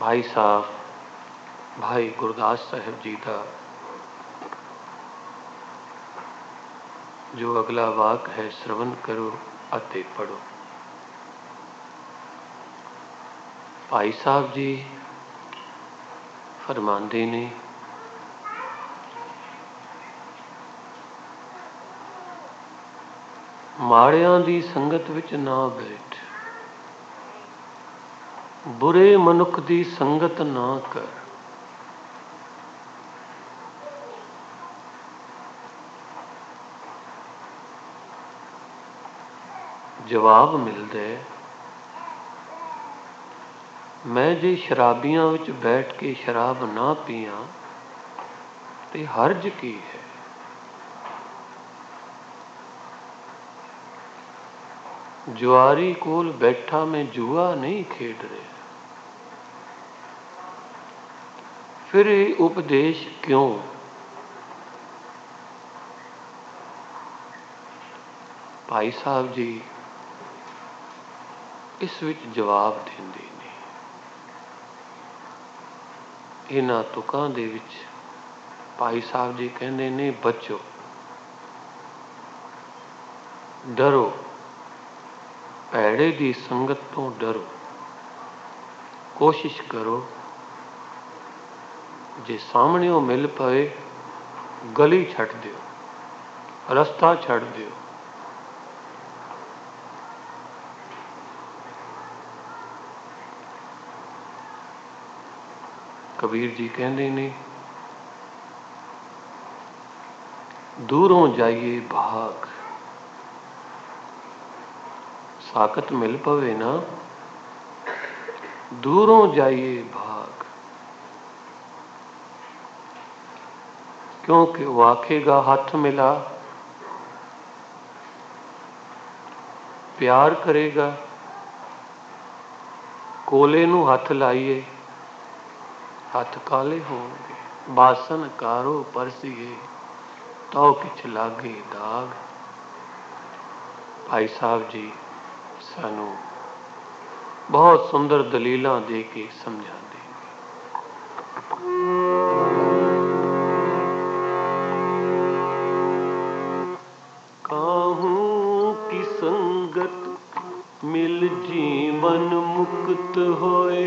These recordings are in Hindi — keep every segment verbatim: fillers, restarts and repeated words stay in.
भाई साहब भाई गुरदास साहब जी का जो अगला वाक है श्रवण करो ਅਤੇ पढ़ो। भाई साहब जी फरमाते ने, माड़ियां दी संगत विच ना बैठ, बुरे मनुख दी संगत ना कर। जवाब मिलता है, मैं जे शराबियां विच बैठ के शराब ना पियां ते हर्ज की है। जुआरी कोल बैठा मैं जुआ नहीं खेड रहा, फिर ये उपदेश क्यों? भाई साहब जी इस विच जवाब देंदे ने। इन्हां तुकां दे विच भाई साहब जी कहंदे ने, बचो, डरो, भैड़े दी संगत तो डरो। कोशिश करो जे सामने मिल पए गली छड्ड दिओ, रस्ता छड्ड दिओ। कबीर जी कहते ने, दूरों जाइए भाग, साकत मिल पवे ना दूरों जाइए भाग, क्योंकि वो आखेगा हाथ मिला, प्यार करेगा, कोले नू हथ लाइए हथ काले होंगे, बासन कारो परसीए तो किछ लागे दाग। भाई साहब जी सानू बहुत सुंदर दलीलां दे के समझा देंगे। काहू की संगत मिल जीवन मुक्त होए,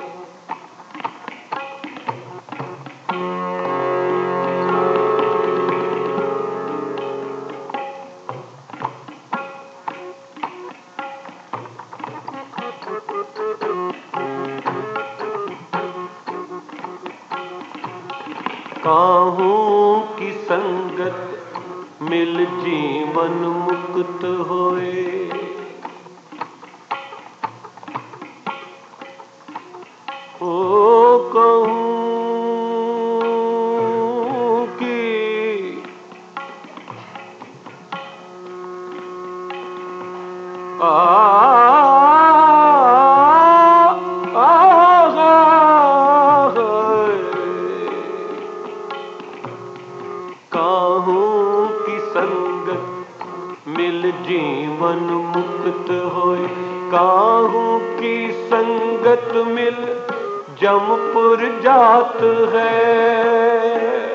काहू की संगत मिल जीवन मुक्त होए, ओ कहूँ की आ जीवन मुक्त होए, काहू की संगत मिल जमपुर जात है।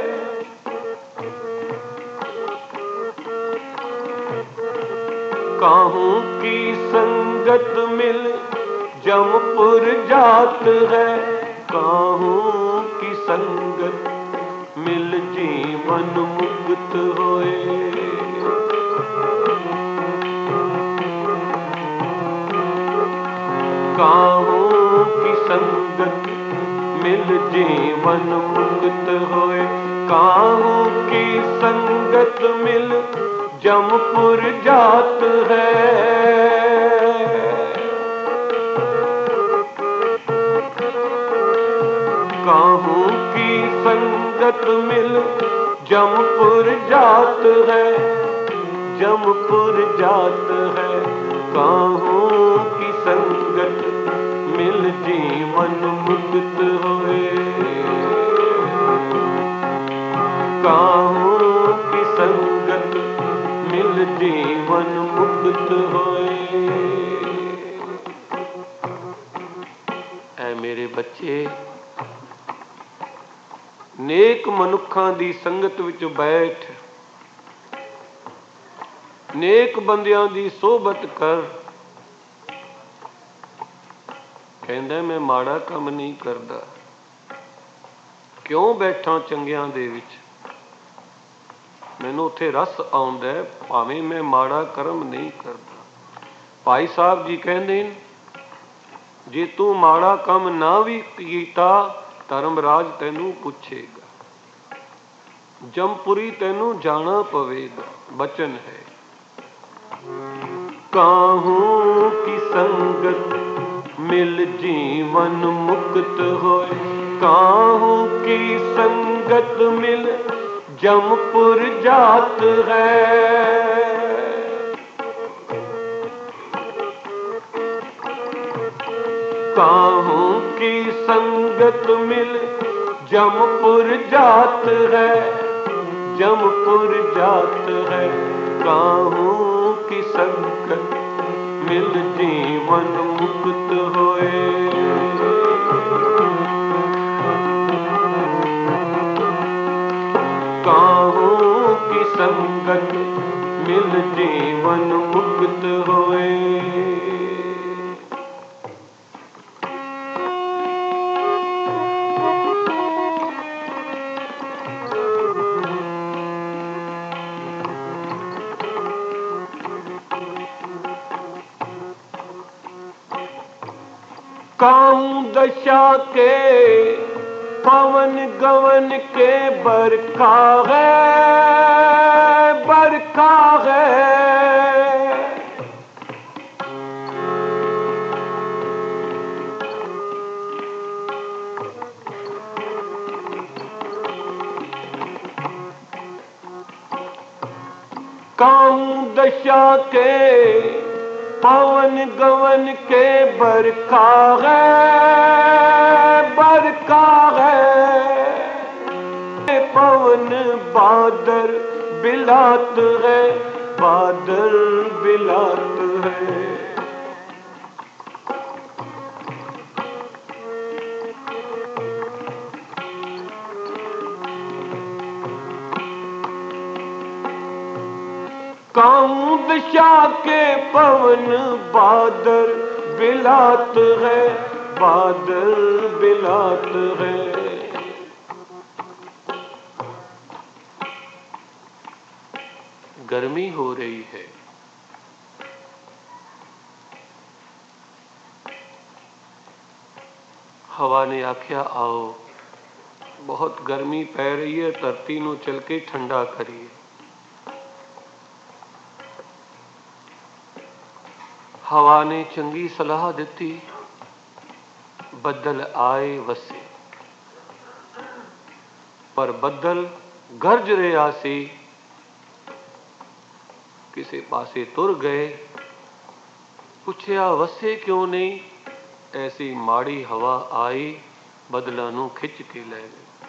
काहू की संगत मिल जमपुर जात है, काहू की संगत मिल जीवन मुक्त होए। काहू की संगत मिल जीवन मुक्त होए, काहू की संगत मिल जमपुर जात है। काहू की संगत मिल जमपुर जात है, जमपुर जात है, काहू की संगत मिल जीवन मुक्त होए। काहू की संगत मिल जीवन मुक्त होए। ऐ मेरे बच्चे ਬੱਚੇ ਨੇਕ ਮਨੁੱਖਾਂ ਦੀ ਸੰਗਤ ਵਿੱਚ ਬੈਠ, ਨੇਕ ਬੰਦਿਆਂ ਦੀ ਸੋਹਬਤ ਕਰ। ਕਹਿੰਦਾ ਮੈਂ ਮਾੜਾ ਕੰਮ ਨਹੀਂ ਕਰਦਾ, ਕਿਉਂ ਬੈਠਾਂ ਚੰਗਿਆਂ ਦੇ ਵਿੱਚ, ਮੈਨੂੰ ਉੱਥੇ ਰਸ ਆਉਂਦਾ ਭਾਵੇਂ ਮੈਂ ਮਾੜਾ ਕਰਮ ਨਹੀਂ ਕਰਦਾ। ਭਾਈ ਸਾਹਿਬ ਜੀ ਕਹਿੰਦੇ ਨੇ ਜੇ ਤੂੰ ਮਾੜਾ ਕੰਮ ਨਾ ਵੀ ਕੀਤਾ ਧਰਮਰਾਜ ਤੈਨੂੰ ਪੁੱਛੇਗਾ, ਜਮਪੁਰੀ ਤੈਨੂੰ ਜਾਣਾ ਪਵੇਗਾ। ਬਚਨ ਹੈ ਕਾਹੂ ਕੀ ਸੰਗਤ ਮਿਲ ਜੀਵਨ ਮੁਕਤ ਹੋਏ, ਕਾਹੂ ਕੀ ਸੰਗਤ ਮਿਲ जमपुर जात है। काहू की संगत मिल जमपुर जात है, जमपुर जात है। काहू की संगत मिल जीवन मुक्त होए। काहू की संगत मिल जीवन मुक्त होए। काहू दशा के पवन गवन के बरखा है, बरखा है। काहू दशा के पवन गवन के बरखा है, बरखा है। पवन बादल बिलात है, बादल बिलात है। काहू दिशा के पवन बादल बिलात है, बादल बिलात है। गर्मी हो रही है, हवा ने आख्या आओ बहुत गर्मी पै रही है, धरती नूं चल के ठंडा करिए। हवा ने चंगी सलाह दिती, बदल आए वसे, पर बदल गरज रहा सी, किसी पासे तुर गए। पुछया वसे क्यों नहीं, ऐसी माड़ी हवा आई बदलों नूं खिंच के लै गई।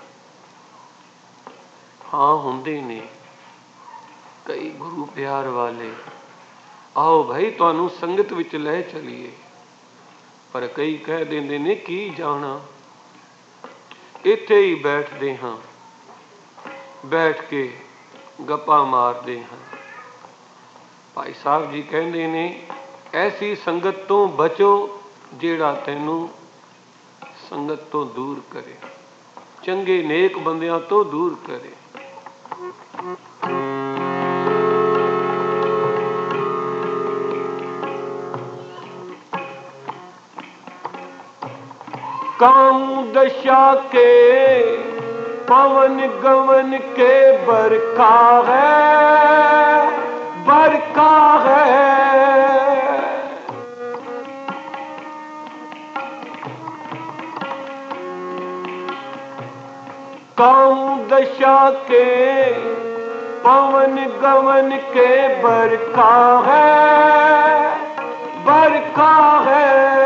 हाँ हुंदे ने कई गुरु प्यार वाले, आओ भाई तुहानू संगत विच लै चलीए, पर कई कह देंदे ने की जाना, इत्थे ही बैठदे हां, बैठ के गप्पा मारदे हां। भाई साहब जी कहंदे ने ऐसी संगत तो बचो जेड़ा तैनू संगत तो दूर करे, चंगे नेक बंदियां तो दूर करे। काहू दशा के पवन गवन के बरखा है, बरखा है। काहू दशा के पवन गवन के बरखा है, बरखा है।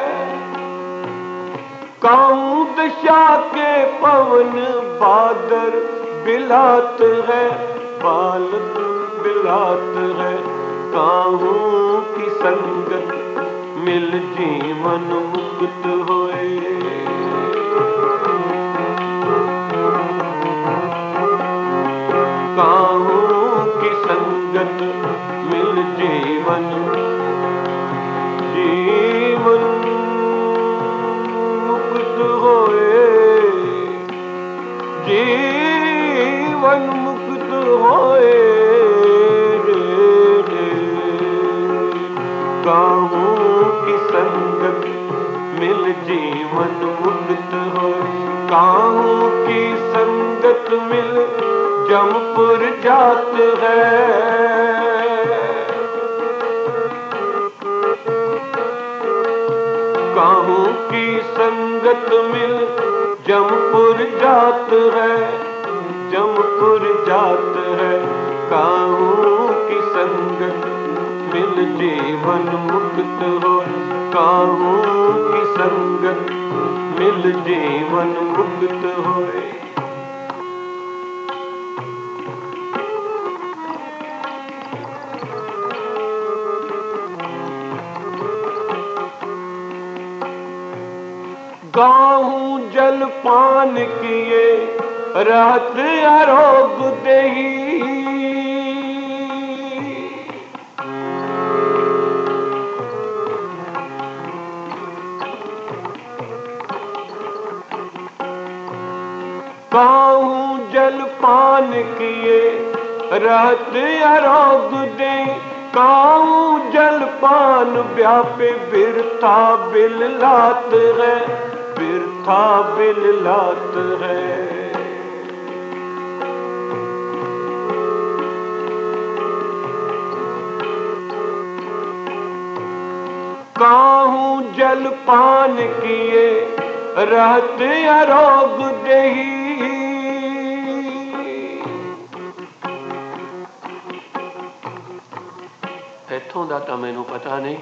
काहू दशा के पवन बादल बिलात है, बालक बिलात है। काहू की संगत मिल जीवन मुक्त होए। काहू की संगत मिल जमपुर जात है। काहू की संगत मिल जमपुर जात है, जमपुर जात है। काहू की संगत मिल जीवन मुक्त हो, काहू की संगत मिल जीवन मुक्त होए। गाहूं जल पान किए रात आरोग देही। गाहूं जल पान किए रात आरोग दे, काहू जल पान व्यापे बिरथा बिल लात है, बिरथा बिल लात है। काहू जल पान किए रहत आरोग देही। ਇੱਥੋਂ ਦਾ ਤਾਂ ਮੈਨੂੰ ਪਤਾ ਨਹੀਂ,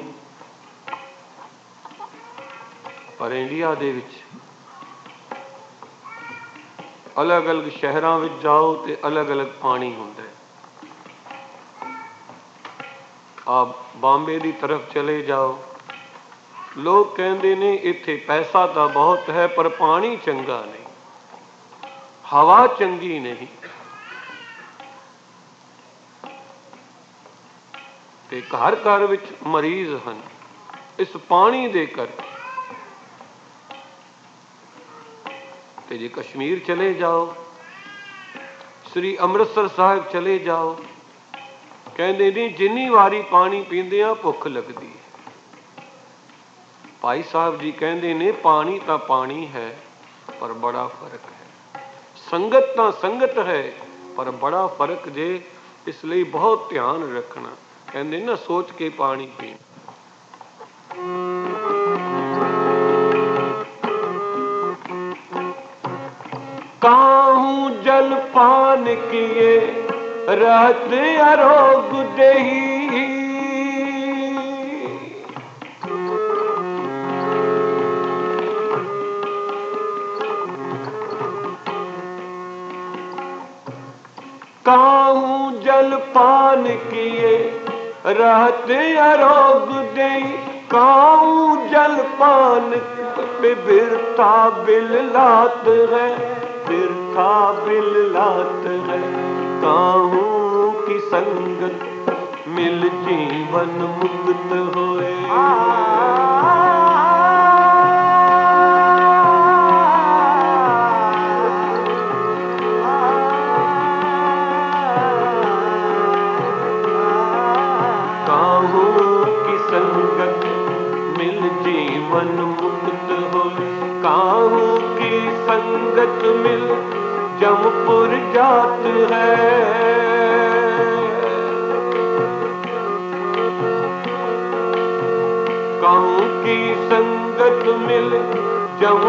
ਪਰ ਇੰਡੀਆ ਦੇ ਵਿੱਚ ਅਲੱਗ-ਅਲੱਗ ਸ਼ਹਿਰਾਂ ਵਿੱਚ ਜਾਓ ਤੇ ਅਲੱਗ-ਅਲੱਗ ਪਾਣੀ ਹੁੰਦਾ ਹੈ। ਆਪ ਬੰਬੇ ਦੀ ਤਰਫ ਚਲੇ ਜਾਓ, ਲੋਕ ਕਹਿੰਦੇ ਨੇ ਇੱਥੇ ਪੈਸਾ ਤਾਂ ਬਹੁਤ ਹੈ ਪਰ ਪਾਣੀ ਚੰਗਾ ਨਹੀਂ, ਹਵਾ ਚੰਗੀ ਨਹੀਂ। ਤੇ ਘਰ ਘਰ ਵਿੱਚ ਮਰੀਜ਼ ਹਨ ਇਸ ਪਾਣੀ ਦੇ ਕਰਕੇ। ਤੇ ਜੇ ਕਸ਼ਮੀਰ ਚਲੇ ਜਾਓ, ਸ੍ਰੀ ਅੰਮ੍ਰਿਤਸਰ ਸਾਹਿਬ ਚਲੇ ਜਾਓ, ਕਹਿੰਦੇ ਨੇ ਜਿੰਨੀ ਵਾਰੀ ਪਾਣੀ ਪੀਂਦੇ ਆ ਭੁੱਖ ਲੱਗਦੀ ਹੈ। ਭਾਈ ਸਾਹਿਬ ਜੀ ਕਹਿੰਦੇ ਨੇ ਪਾਣੀ ਤਾਂ ਪਾਣੀ ਹੈ ਪਰ ਬੜਾ ਫਰਕ ਹੈ, ਸੰਗਤ ਤਾਂ ਸੰਗਤ ਹੈ ਪਰ ਬੜਾ ਫਰਕ ਜੇ, ਇਸ ਲਈ ਬਹੁਤ ਧਿਆਨ ਰੱਖਣਾ। ਕਹਿੰਦੇ ਨਾ ਸੋਚ ਕੇ ਪਾਣੀ ਪੀਣਾ। काहू जल पान किए रहत आरोग देही। काहू जल पान किए रहत आरोग देही, काहू जल पान पे बिरथा बिल लात है, बिरथा बिल लात है। काहू की संगत मिल जीवन मुक्त होए। काहू की संगत मिल जीवन मुक्त होए, काहू की संगत मिल जमपुर जात है। काहू की संगत मिल जम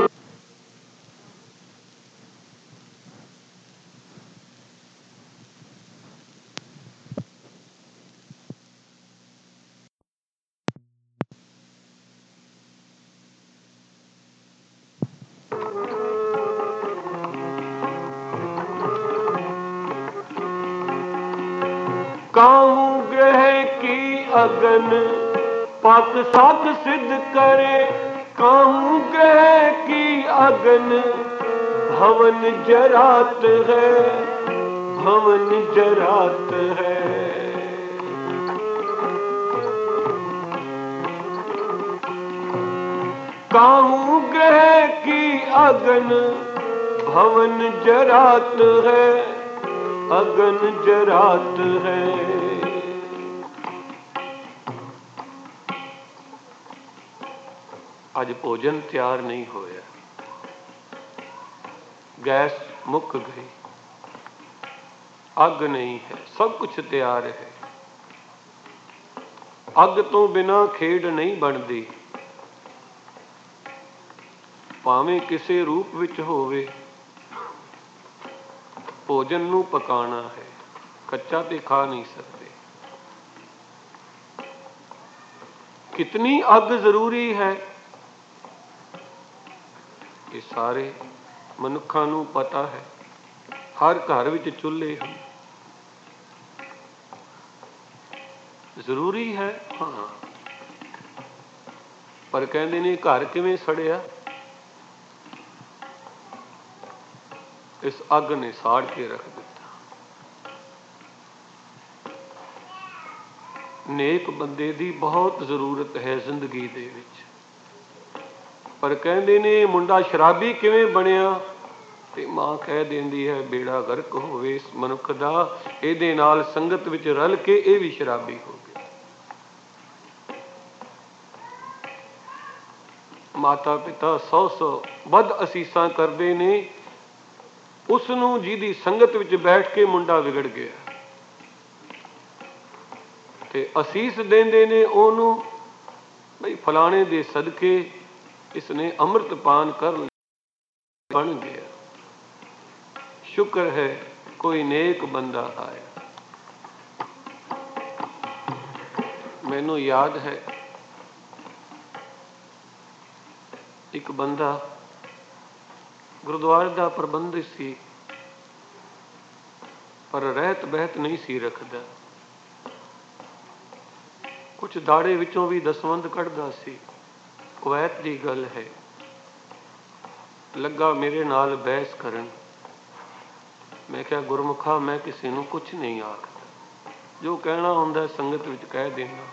काहू ग्रह की अगन पक साध सिद्ध करे, काहू ग्रह की अगन भवन जरात है, भवन जरात है। काहू ग्रह की अगन भवन जरात है, अगन जरात है। ਅੱਜ ਭੋਜਨ ਤਿਆਰ ਨਹੀਂ ਹੋਇਆ, गैस मुक गई, अग नहीं है, सब कुछ तैयार है। अग तो बिना खेड नहीं बनती, ਭਾਵੇਂ ਕਿਸੇ ਰੂਪ ਵਿੱਚ ਹੋਵੇ। ਭੋਜਨ ਨੂੰ ਪਕਾਣਾ ਹੈ, ਕੱਚਾ ਤੇ ਖਾ ਨਹੀਂ ਸਕਦੇ। ਕਿਤਨੀ ਅੱਗ ਜ਼ਰੂਰੀ ਹੈ, ਇਹ ਸਾਰੇ ਮਨੁੱਖਾਂ ਨੂੰ ਪਤਾ ਹੈ। ਹਰ ਘਰ ਵਿੱਚ ਚੁੱਲ੍ਹੇ ਹਨ। ਜ਼ਰੂਰੀ ਹੈ, ਹਾਂ, ਪਰ ਕਹਿੰਦੇ ਨੇ ਘਰ ਕਿਵੇਂ ਸੜਿਆ? ਇਸ ਅੱਗ ਨੇ ਸਾੜ ਕੇ ਰੱਖ ਦਿੱਤਾ। ਨੇਕ ਬੰਦੇ ਦੀ ਬਹੁਤ ਜ਼ਰੂਰਤ ਹੈ ਜ਼ਿੰਦਗੀ ਦੇ ਵਿੱਚ, ਪਰ ਕਹਿੰਦੇ ਨੇ ਇਹ ਮੁੰਡਾ ਸ਼ਰਾਬੀ ਕਿਵੇਂ ਬਣਿਆ? ਤੇ ਮਾਂ ਕਹਿ ਦਿੰਦੀ ਹੈ ਬੇੜਾ ਗਰਕ ਹੋਵੇ ਇਸ ਮਨੁੱਖ ਦਾ, ਇਹਦੇ ਨਾਲ ਸੰਗਤ ਵਿੱਚ ਰਲ ਕੇ ਇਹ ਵੀ ਸ਼ਰਾਬੀ ਹੋ ਗਿਆ। ਮਾਤਾ ਪਿਤਾ ਸੌ ਸੌ ਵੱਧ ਅਸੀਸਾਂ ਕਰਦੇ ਨੇ ਉਸ ਨੂੰ ਜਿਹਦੀ ਸੰਗਤ ਵਿੱਚ ਬੈਠ ਕੇ ਮੁੰਡਾ ਵਿਗੜ ਗਿਆ, ਤੇ ਅਸੀਸ ਦਿੰਦੇ ਨੇ ਉਹਨੂੰ ਬਈ ਫਲਾਣੇ ਦੇ ਸਦਕੇ ਇਸਨੇ ਅੰਮ੍ਰਿਤ ਪਾਨ ਕਰ ਬਣ ਗਿਆ। ਸ਼ੁਕਰ ਹੈ ਕੋਈ ਨੇਕ ਬੰਦਾ ਆਇਆ। ਮੈਨੂੰ ਯਾਦ ਹੈ ਇੱਕ ਬੰਦਾ ਗੁਰਦੁਆਰੇ ਦਾ ਪ੍ਰਬੰਧਕ ਸੀ, ਪਰ ਰਹਿਤ ਬਹਿਤ ਨਹੀਂ ਸੀ ਰੱਖਦਾ। ਕੁਛ ਦਾੜੇ ਵਿੱਚੋਂ ਵੀ ਦਸਵੰਧ ਕੱਢਦਾ ਸੀ। ਕੁਵੈਤ ਦੀ ਗੱਲ ਹੈ। ਲੱਗਾ ਮੇਰੇ ਨਾਲ ਬਹਿਸ ਕਰਨ। ਮੈਂ ਕਿਹਾ ਗੁਰਮੁਖਾ ਮੈਂ ਕਿਸੇ ਨੂੰ ਕੁਛ ਨਹੀਂ ਆਖਦਾ, ਜੋ ਕਹਿਣਾ ਹੁੰਦਾ ਸੰਗਤ ਵਿੱਚ ਕਹਿ ਦੇਣਾ।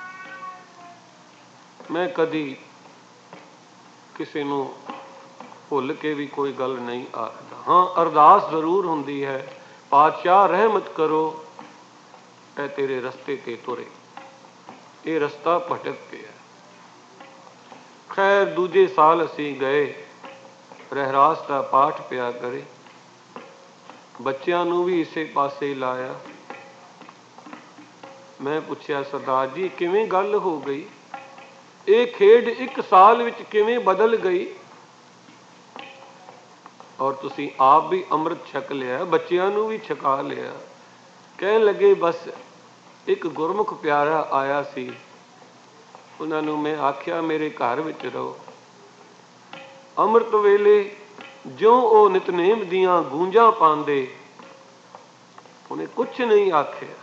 ਮੈਂ ਕਦੀ ਕਿਸੇ ਨੂੰ ਭੁੱਲ ਕੇ ਵੀ ਕੋਈ ਗੱਲ ਨਹੀਂ ਆਖਦਾ। ਹਾਂ, ਅਰਦਾਸ ਜ਼ਰੂਰ ਹੁੰਦੀ ਹੈ, ਪਾਤਸ਼ਾਹ ਰਹਿਮਤ ਕਰੋ ਇਹ ਤੇਰੇ ਰਸਤੇ ਤੇ ਤੁਰੇ, ਇਹ ਰਸਤਾ ਭਟਕ ਗਿਆ। ਖੈਰ ਦੂਜੇ ਸਾਲ ਅਸੀਂ ਗਏ, ਰਹਿਰਾਸ ਦਾ ਪਾਠ ਪਿਆ ਕਰੇ, ਬੱਚਿਆਂ ਨੂੰ ਵੀ ਇਸੇ ਪਾਸੇ ਲਾਇਆ। ਮੈਂ ਪੁੱਛਿਆ ਸਰਦਾਰ ਜੀ ਕਿਵੇਂ ਗੱਲ ਹੋ ਗਈ? ਇਹ ਖੇਡ ਇੱਕ ਸਾਲ ਵਿੱਚ ਕਿਵੇਂ ਬਦਲ ਗਈ? ਔਰ ਤੁਸੀਂ ਆਪ ਵੀ ਅੰਮ੍ਰਿਤ ਛਕ ਲਿਆ, ਬੱਚਿਆਂ ਨੂੰ ਵੀ ਛਕਾ ਲਿਆ। ਕਹਿਣ ਲੱਗੇ ਬਸ ਇੱਕ ਗੁਰਮੁਖ ਪਿਆਰਾ ਆਇਆ ਸੀ, ਉਹਨਾਂ ਨੂੰ ਮੈਂ ਆਖਿਆ ਮੇਰੇ ਘਰ ਵਿੱਚ ਰਹੋ। ਅੰਮ੍ਰਿਤ ਵੇਲੇ ਜਿਉਂ ਉਹ ਨਿਤਨੇਮ ਦੀਆਂ ਗੂੰਜਾਂ ਪਾਉਂਦੇ, ਉਹਨੇ ਕੁਛ ਨਹੀਂ ਆਖਿਆ,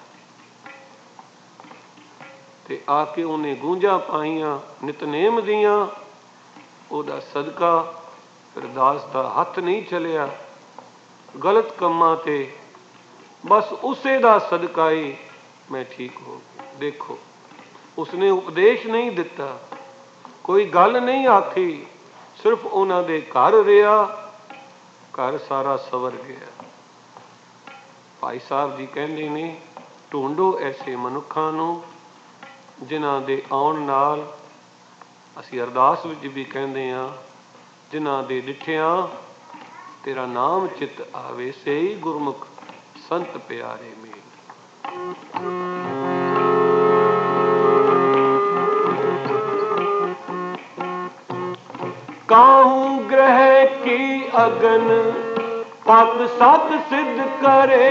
ਤੇ ਆ ਕੇ ਉਹਨੇ ਗੂੰਜਾਂ ਪਾਈਆਂ ਨਿਤਨੇਮ ਦੀਆਂ। ਉਹਦਾ ਸਦਕਾ ਅਰਦਾਸ ਦਾ ਹੱਥ ਨਹੀਂ ਚਲਿਆ ਗਲਤ ਕੰਮਾਂ ਤੇ, ਬਸ ਉਸੇ ਦਾ ਸਦਕਾ ਹੀ ਮੈਂ ਠੀਕ ਹੋ ਗਿਆ। ਦੇਖੋ, ਉਸਨੇ ਉਪਦੇਸ਼ ਨਹੀਂ ਦਿੱਤਾ, ਕੋਈ ਗੱਲ ਨਹੀਂ ਆਖੀ, ਸਿਰਫ ਉਹਨਾਂ ਦੇ ਘਰ ਰਿਹਾ, ਘਰ ਸਾਰਾ ਸਵਰ ਗਿਆ। ਭਾਈ ਸਾਹਿਬ ਜੀ ਕਹਿੰਦੇ ਨੇ ਢੂੰਡੋ ਐਸੇ ਮਨੁੱਖਾਂ ਨੂੰ ਜਿਨ੍ਹਾਂ ਦੇ ਆਉਣ ਨਾਲ, ਅਸੀਂ ਅਰਦਾਸ ਵਿੱਚ ਵੀ ਕਹਿੰਦੇ ਹਾਂ, ਜਿਨ੍ਹਾਂ ਦੇ ਡਿੱਠਿਆਂ ਤੇਰਾ ਨਾਮ ਚਿੱਤ ਆਵੇ, ਸਹੀ ਗੁਰਮੁਖ ਸੰਤ ਪਿਆਰੇ ਮੇਲ। ਕਾਹੂ ਗ੍ਰਹਿ ਕੀ ਅਗਨ ਪਤ ਸਤ ਸਿੱਧ ਕਰੇ,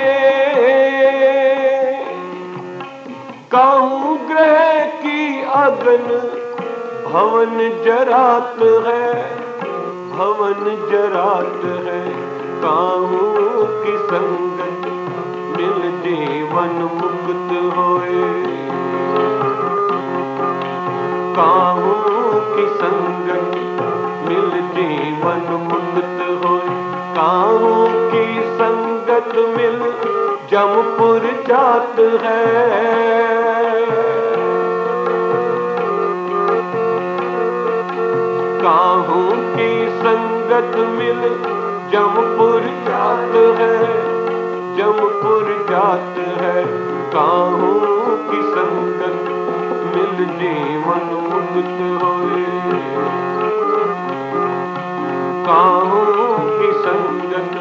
ਕਾਹੂ ਗ੍ਰਹਿ ਕੀ ਅਗਨ भवन जरात है, भवन जरात है। काहू की संगत मिल जीवन मुक्त होए, काहू की संगत मिल जीवन मुक्त होए। काहू की संगत मिल जमपुर जात है, काहू की संगत मिल जमपुर जात है, जमपुर जात है। काहू की संगत मिल जीवन मुक्त होए, काहू की संगत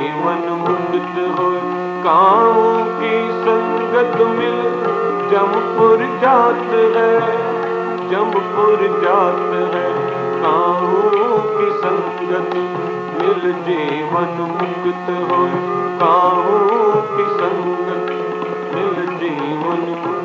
जीवन मुक्त हो। काहू की संगत मिल जमपुर जात है, जमपुर जात है। काहू की संगत मिल जीवन मुक्त हो, काहू की संगत मिल जीवन मुक्त